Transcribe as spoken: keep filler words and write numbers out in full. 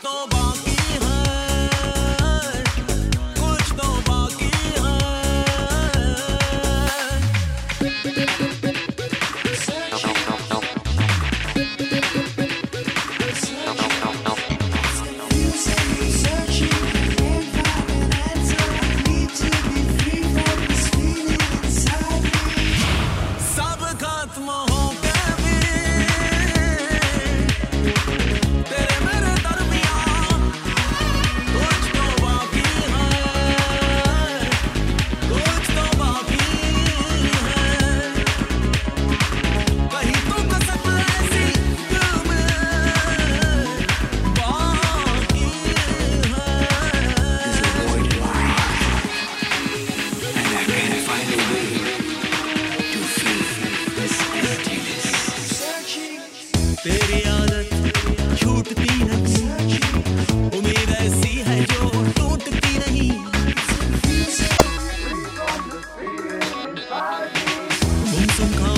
तो बाकी है, कुछ तो बाकी है। सब खत्म हो के भी तेरे मेरे दरमियां कुछ तो बाकी है, कुछ तो बाकी है। कहीं तो कसम ऐसी दिल में बाकी है। And I can't find a way to fill this emptiness. तेरी आदत छूटती नहीं, उम्मीद ऐसी है जो टूटती नहीं। गुमसुम